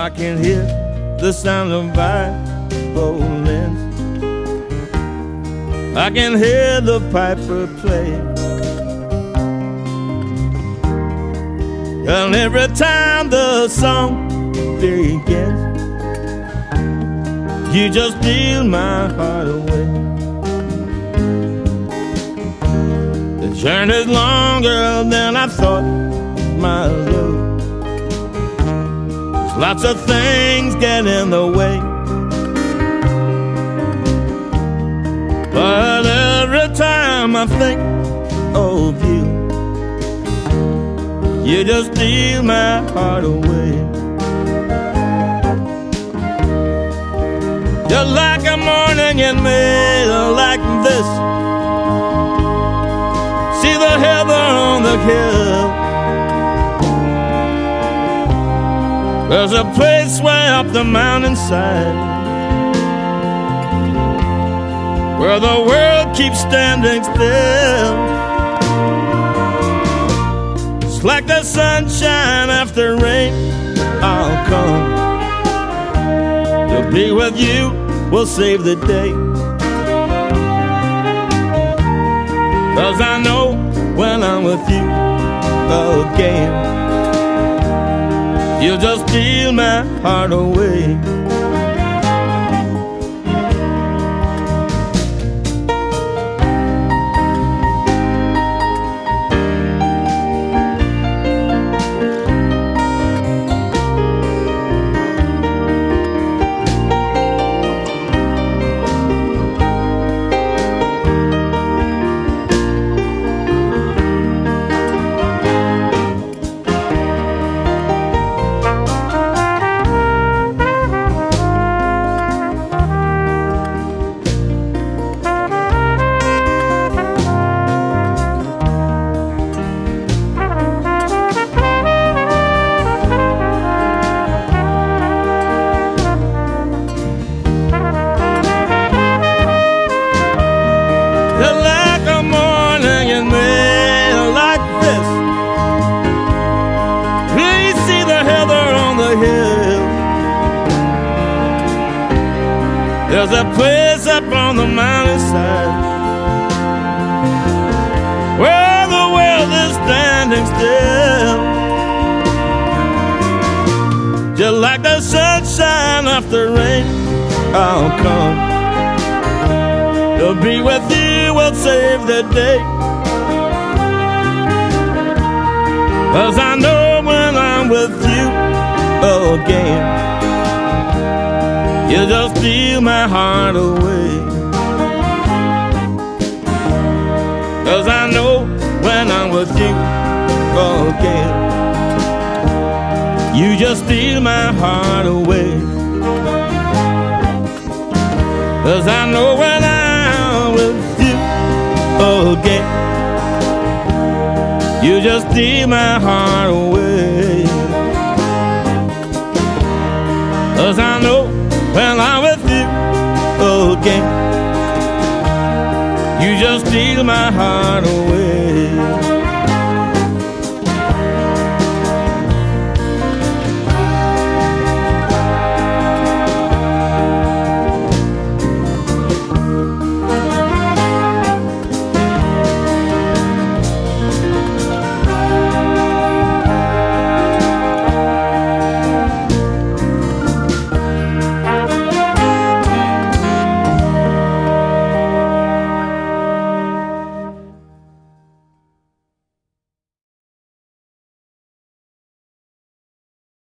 I can hear the sound of violins. I can hear the piper play. And every time the song begins, you just steal my heart away. The journey's longer than I thought, my love. Lots of things get in the way, but every time I think of you, you just steal my heart away. Just like a morning in May, like this. See the heather on the hill. There's a place way up the mountainside where the world keeps standing still. It's like the sunshine after rain. I'll come to be with you, we'll save the day. 'Cause I know when I'm with you again, you just steal my heart away. Like a morning in May, like this. Please see the heather on the hill. There's a place up on the mountainside where the world is standing still. Just like the sunshine after rain, I'll come to be with you, we'll save the day. 'Cause I know when I'm with you again, you just steal my heart away. 'Cause I know when I'm with you again, you just steal my heart away. 'Cause I know when I'm with you again, you just steal my heart away. 'Cause I know when I'm with you again, you just steal my heart away.